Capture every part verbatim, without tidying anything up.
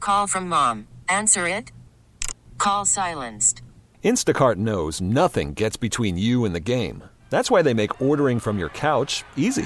Call from mom. Answer it. Call silenced. Instacart knows nothing gets between you and the game. That's why they make ordering from your couch easy.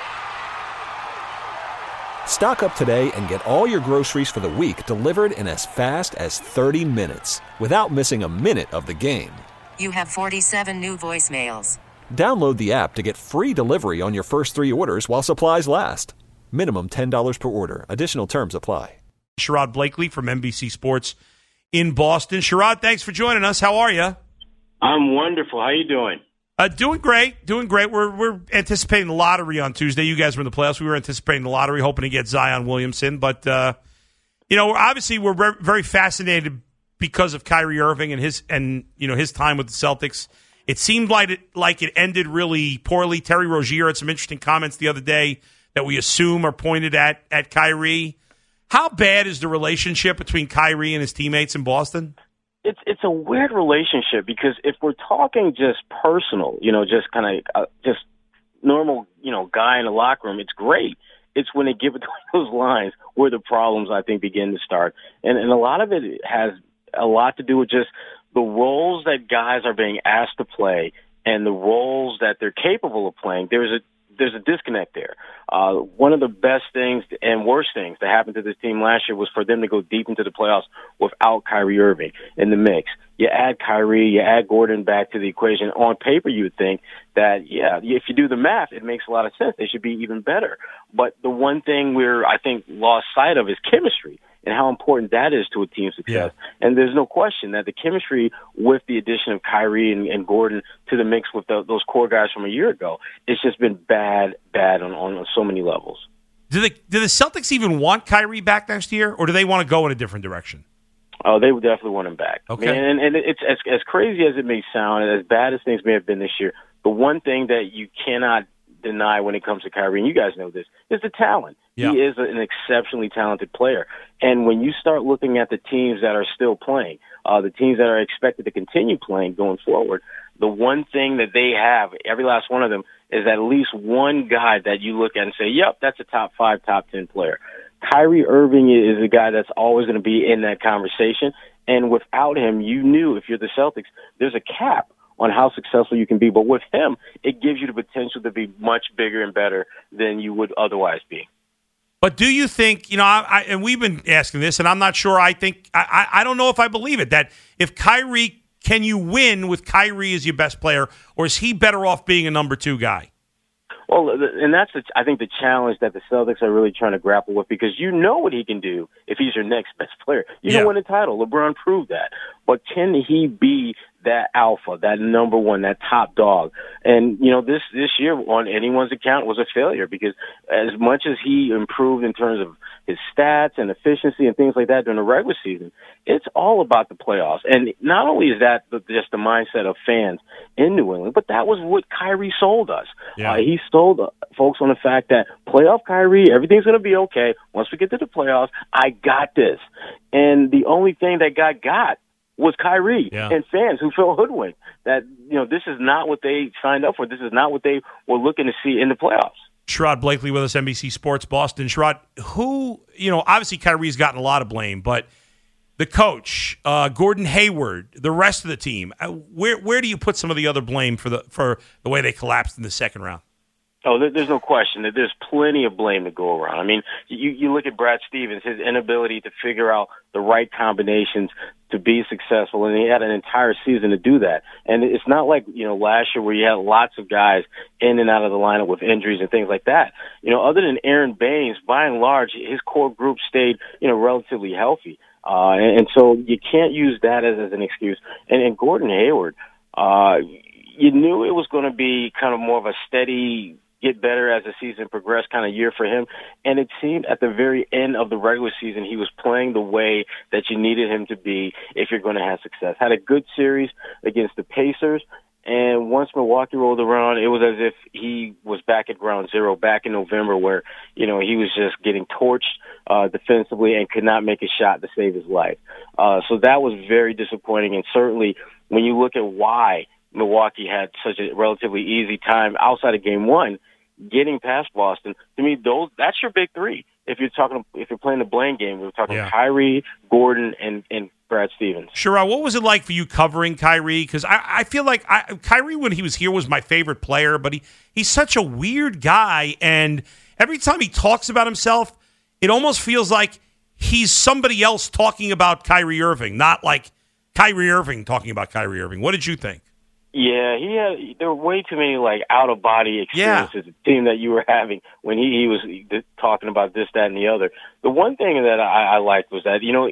Stock up today and get all your groceries for the week delivered in as fast as thirty minutes without missing a minute of the game. You have forty-seven new voicemails. Download the app to get free delivery on your first three orders while supplies last. Minimum ten dollars per order. Additional terms apply. Sherrod Blakely from N B C Sports in Boston. Sherrod, thanks for joining us. How are you? I'm wonderful. How you doing? Uh, doing great. Doing great. We're we're anticipating the lottery on Tuesday. You guys were in the playoffs. We were anticipating the lottery, hoping to get Zion Williamson. But, uh, you know, obviously we're re- very fascinated because of Kyrie Irving and his and you know his time with the Celtics. It seemed like it, like it ended really poorly. Terry Rozier had some interesting comments the other day that we assume are pointed at, at Kyrie. How bad is the relationship between Kyrie and his teammates in Boston? It's it's a weird relationship because if we're talking just personal, you know, just kind of uh, just normal, you know, guy in the locker room, it's great. It's when they get between those lines where the problems, I think, begin to start. And, and a lot of it has a lot to do with just the roles that guys are being asked to play and the roles that they're capable of playing. There's a there's a disconnect there. Uh, one of the best things and worst things that happened to this team last year was for them to go deep into the playoffs without Kyrie Irving in the mix. You add Kyrie, you add Gordon back to the equation. On paper, you would think that, yeah, if you do the math, it makes a lot of sense. They should be even better. But the one thing we're, I think, lost sight of is chemistry and how important that is to a team's success. Yeah. And there's no question that the chemistry with the addition of Kyrie and, and Gordon to the mix with the, those core guys from a year ago, it's just been bad, bad on, on so many levels. Do they, do the Celtics even want Kyrie back next year, or do they want to go in a different direction? Oh, they would definitely want him back. Okay. And, and it's as, as crazy as it may sound, and as bad as things may have been this year, the one thing that you cannot deny when it comes to Kyrie, and you guys know this, is the talent. Yeah. He is an exceptionally talented player. And when you start looking at the teams that are still playing, uh, the teams that are expected to continue playing going forward, the one thing that they have, every last one of them, is at least one guy that you look at and say, yep, that's a top five, top ten player. Kyrie Irving is a guy that's always going to be in that conversation. And without him, you knew if you're the Celtics, there's a cap on how successful you can be. But with him, it gives you the potential to be much bigger and better than you would otherwise be. But do you think, you know, I, I, and we've been asking this, and I'm not sure, I think, I, I don't know if I believe it, that if Kyrie, can you win with Kyrie as your best player, or is he better off being a number two guy? Well, and that's, the, I think, the challenge that the Celtics are really trying to grapple with, because you know what he can do if he's your next best player. You yeah. can win a title. LeBron proved that. But can he be that alpha, that number one, that top dog? And, you know, this, this year, on anyone's account, was a failure, because as much as he improved in terms of his stats and efficiency and things like that during the regular season, it's all about the playoffs. And not only is that just the mindset of fans in New England, but that was what Kyrie sold us. Yeah. Uh, he sold folks on the fact that playoff Kyrie, everything's going to be okay. Once we get to the playoffs, I got this. And the only thing that got got was Kyrie yeah. and fans who felt hoodwinked that, you know, this is not what they signed up for. This is not what they were looking to see in the playoffs. Sherrod Blakely with us, N B C Sports Boston. Sherrod, who, you know, obviously Kyrie's gotten a lot of blame, but the coach, uh, Gordon Hayward, the rest of the team, uh, where where do you put some of the other blame for the for the way they collapsed in the second round? Oh, there's no question that there's plenty of blame to go around. I mean, you, you look at Brad Stevens, his inability to figure out the right combinations to be successful, and he had an entire season to do that. And it's not like, you know, last year where you had lots of guys in and out of the lineup with injuries and things like that. You know, other than Aaron Baines, by and large, his core group stayed, you know, relatively healthy. Uh, and, and so you can't use that as, as an excuse. And, and Gordon Hayward, uh, you knew it was going to be kind of more of a steady, get better as the season progressed kind of year for him. And it seemed at the very end of the regular season, he was playing the way that you needed him to be if you're going to have success. Had a good series against the Pacers. And once Milwaukee rolled around, it was as if he was back at ground zero back in November where, you know, he was just getting torched uh, defensively and could not make a shot to save his life. Uh, so that was very disappointing. And certainly when you look at why Milwaukee had such a relatively easy time outside of game one, getting past Boston, to me, those that's your big three. if you're talking, if you're playing the blame game, we're talking Yeah. Kyrie, Gordon, and and Brad Stevens. Sure. What was it like for you covering Kyrie? Because I, I feel like I, Kyrie, when he was here, was my favorite player, but he, he's such a weird guy. And every time he talks about himself, it almost feels like he's somebody else talking about Kyrie Irving, not like Kyrie Irving talking about Kyrie Irving. What did you think? Yeah, he had. There were way too many like out of body experiences. Yeah. The team that you were having when he, he was talking about this, that, and the other. The one thing that I, I liked was that you know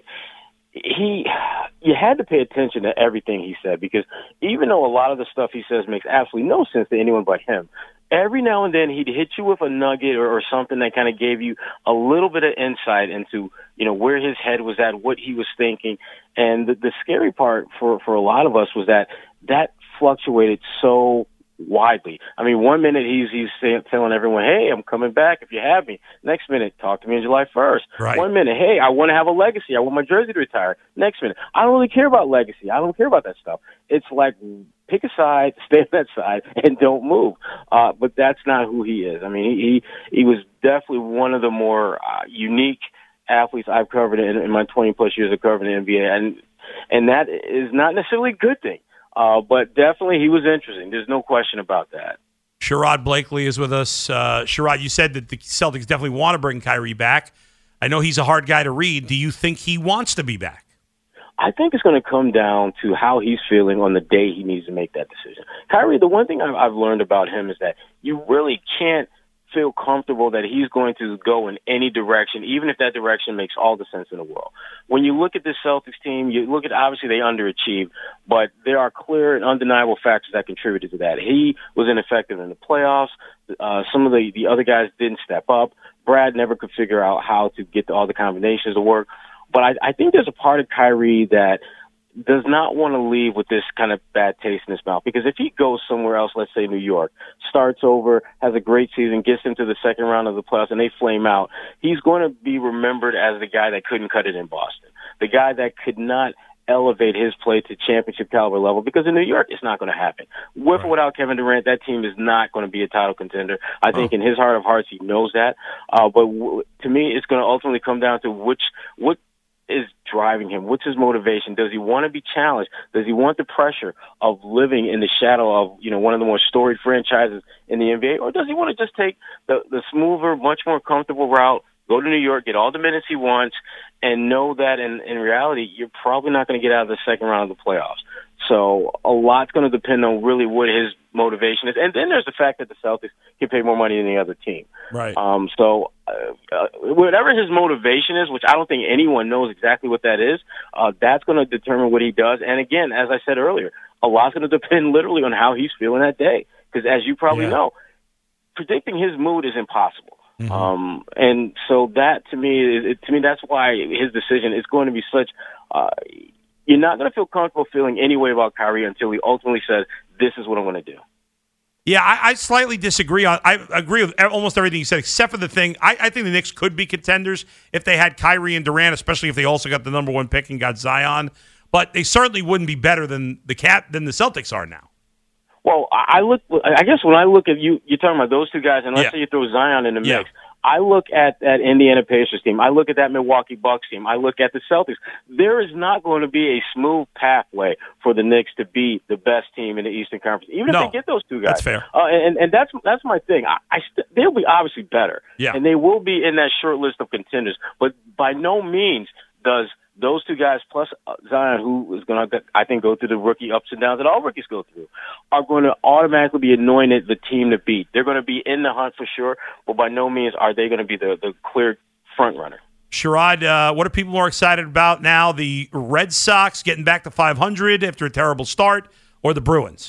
he, you had to pay attention to everything he said because even though a lot of the stuff he says makes absolutely no sense to anyone but him, every now and then he'd hit you with a nugget or, or something that kind of gave you a little bit of insight into, you know, where his head was at, what he was thinking. And the, the scary part for, for a lot of us was that that fluctuated so widely. I mean, one minute he's he's saying, telling everyone, "Hey, I'm coming back if you have me." Next minute, talk to me on July first. Right. One minute, "Hey, I want to have a legacy. I want my jersey to retire." Next minute, "I don't really care about legacy. I don't care about that stuff." It's like pick a side, stay on that side, and don't move. Uh, but that's not who he is. I mean, he he was definitely one of the more uh, unique athletes I've covered in, in my twenty plus years of covering the N B A, and and that is not necessarily a good thing. Uh, but definitely he was interesting. There's no question about that. Sherrod Blakely is with us. Uh, Sherrod, you said that the Celtics definitely want to bring Kyrie back. I know he's a hard guy to read. Do you think he wants to be back? I think it's going to come down to how he's feeling on the day he needs to make that decision. Kyrie, the one thing I've, I've learned about him is that you really can't feel comfortable that he's going to go in any direction, even if that direction makes all the sense in the world. When you look at this Celtics team, you look at, obviously they underachieved, but there are clear and undeniable factors that contributed to that. He was ineffective in the playoffs. Uh, some of the, the other guys didn't step up. Brad never could figure out how to get all the combinations to work. But I, I think there's a part of Kyrie that does not want to leave with this kind of bad taste in his mouth. Because if he goes somewhere else, let's say New York, starts over, has a great season, gets into the second round of the playoffs, and they flame out, he's going to be remembered as the guy that couldn't cut it in Boston, the guy that could not elevate his play to championship caliber level, because in New York, it's not going to happen. With or without Kevin Durant, that team is not going to be a title contender. I think oh. in his heart of hearts, he knows that. Uh, but w- to me, it's going to ultimately come down to which, what, is driving him? What's his motivation? Does he want to be challenged? Does he want the pressure of living in the shadow of, you know, one of the more storied franchises in the N B A? Or does he want to just take the, the smoother, much more comfortable route, go to New York, get all the minutes he wants, and know that in, in reality, you're probably not going to get out of the second round of the playoffs. So a lot's going to depend on really what his motivation is. And then there's the fact that the Celtics can pay more money than the other team. Right. Um, so uh, uh, whatever his motivation is, which I don't think anyone knows exactly what that is, uh, that's going to determine what he does. And again, as I said earlier, a lot's going to depend literally on how he's feeling that day. Because as you probably yeah. know, predicting his mood is impossible. Mm-hmm. Um, and so that to me, it, to me, that's why his decision is going to be such, uh, you're not going to feel comfortable feeling any way about Kyrie until he ultimately says, this is what I'm going to do. Yeah, I, I slightly disagree. On, I agree with almost everything you said, except for the thing, I, I think the Knicks could be contenders if they had Kyrie and Durant, especially if they also got the number one pick and got Zion. But they certainly wouldn't be better than the Cat than the Celtics are now. Well, I look. I guess when I look at you, you're talking about those two guys, and let's yeah. say you throw Zion in the mix. Yeah. I look at that Indiana Pacers team. I look at that Milwaukee Bucks team. I look at the Celtics. There is not going to be a smooth pathway for the Knicks to be the best team in the Eastern Conference, even no, if they get those two guys. That's fair. Uh, and and that's that's my thing. I, I st- they'll be obviously better, yeah. and they will be in that short list of contenders. But by no means does those two guys plus Zion, who is going to, I think, go through the rookie ups and downs that all rookies go through, are going to automatically be anointed the team to beat. They're going to be in the hunt for sure, but by no means are they going to be the, the clear front runner. Sherrod, uh, what are people more excited about now? The Red Sox getting back to five hundred after a terrible start, or the Bruins?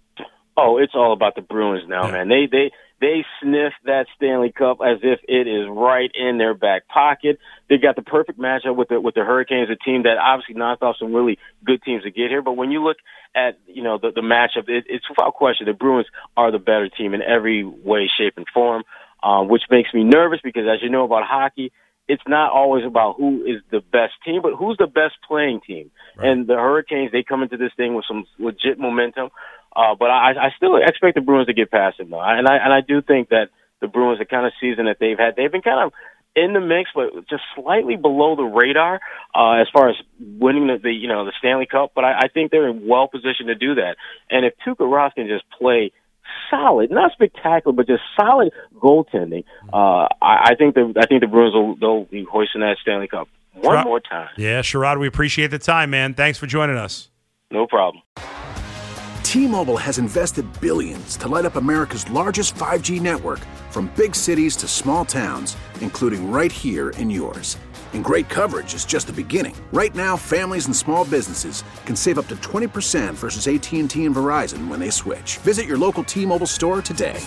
Oh, it's all about the Bruins now, yeah. man. They they they sniff that Stanley Cup as if it is right in their back pocket. They got the perfect matchup with the with the Hurricanes, a team that obviously knocked off some really good teams to get here. But when you look at you know the, the matchup, it, it's without question the Bruins are the better team in every way, shape, and form, um, which makes me nervous because, as you know about hockey, it's not always about who is the best team, but who's the best playing team. Right. And the Hurricanes, they come into this thing with some legit momentum. Uh, but I, I still expect the Bruins to get past it, though. And I and I do think that the Bruins, the kind of season that they've had, they've been kind of in the mix, but just slightly below the radar uh, as far as winning the, the you know the Stanley Cup. But I, I think they're well positioned to do that. And if Tuukka Rask can just play solid, not spectacular, but just solid goaltending, uh, I, I think the I think the Bruins will they'll be hoisting that Stanley Cup one Sher- more time. Yeah, Sherrod, we appreciate the time, man. Thanks for joining us. No problem. T-Mobile has invested billions to light up America's largest five G network, from big cities to small towns, including right here in yours. And great coverage is just the beginning. Right now, families and small businesses can save up to twenty percent versus A T and T and Verizon when they switch. Visit your local T-Mobile store today.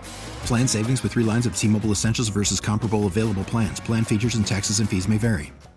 Plan savings with three lines of T-Mobile Essentials versus comparable available plans. Plan features and taxes and fees may vary.